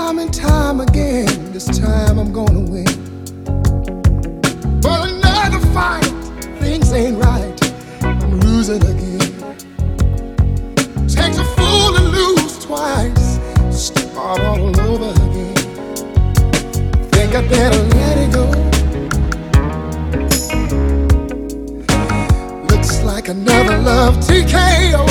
and time again, this time I'm gonna win. But another fight, things ain't right, I'm losing again. Takes a fool to lose twice, start all over again. Think I better let it go. Looks like another love TKO.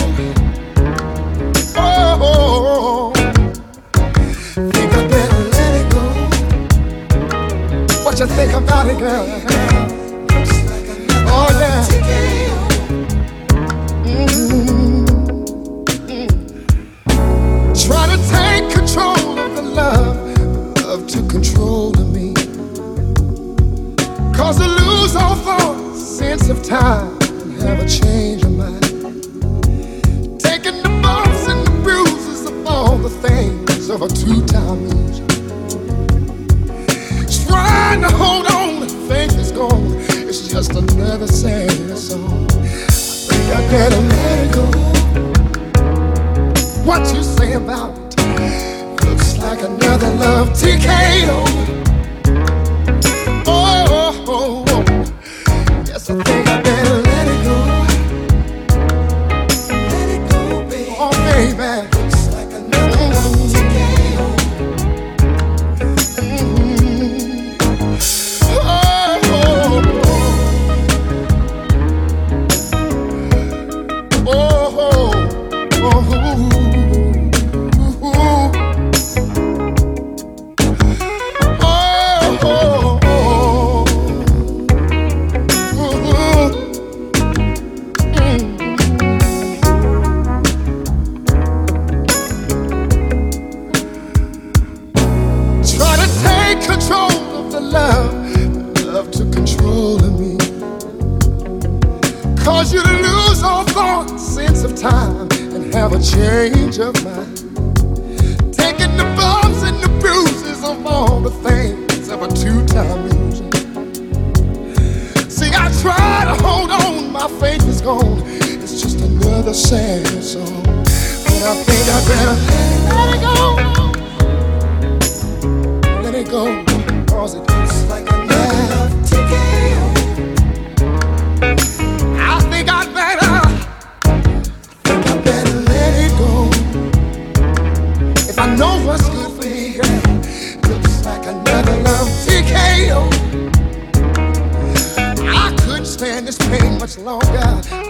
Oh, think I better let it go. What you think about it, girl? Looks like another love TKO. Try to take control of the love to control of me. Cause I lose all thought, sense of time, and have a change of mind. Taking the bumps and the bruises of all the things of a two-time loser. Trying to hold on, the faith is gone. It's just another sad song. I think I better let it go. What you say about it? Looks like another love TKO. Oh, yes, I think I better let it go. Let it go, baby. Oh, baby. Looks like another love TKO. Love to control of me. Cause you to lose all thought, sense of time, and have a change of mind. Taking the bumps and the bruises of all the things of a two-time loser. See, I try to hold on, my faith is gone. It's just another sad song. But I think I better let it go. Cause it looks like another love TKO. I think I better let it go. If I know what's good for me, girl, looks like another love TKO. I couldn't stand this pain much longer.